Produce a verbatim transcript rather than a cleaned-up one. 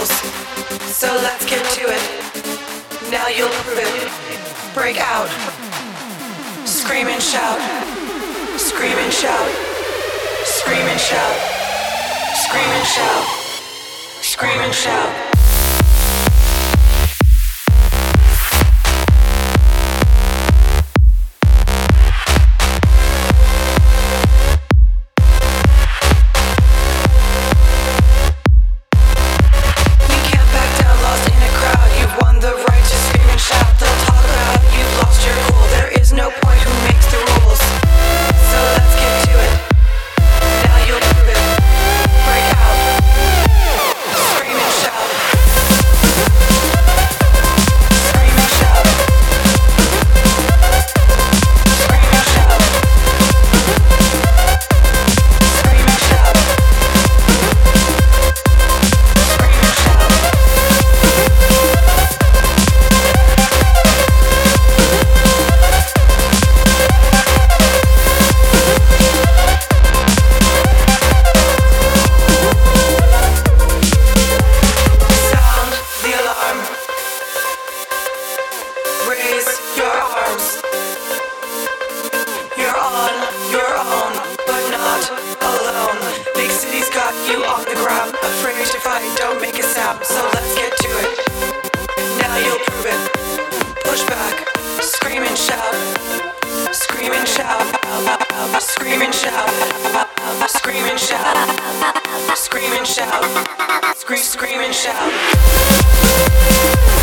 rules. So let's get to it. Now you'll prove it. Break out. Scream and shout. Scream and shout. Scream and shout. Scream and shout. Scream and shout. You off the ground, afraid to fight, don't make a sound. So let's get to it. Now you'll prove it. Push back, scream and shout. Scream and shout. Scream and shout. Scream and shout. Scream and shout. Scream, scream and shout.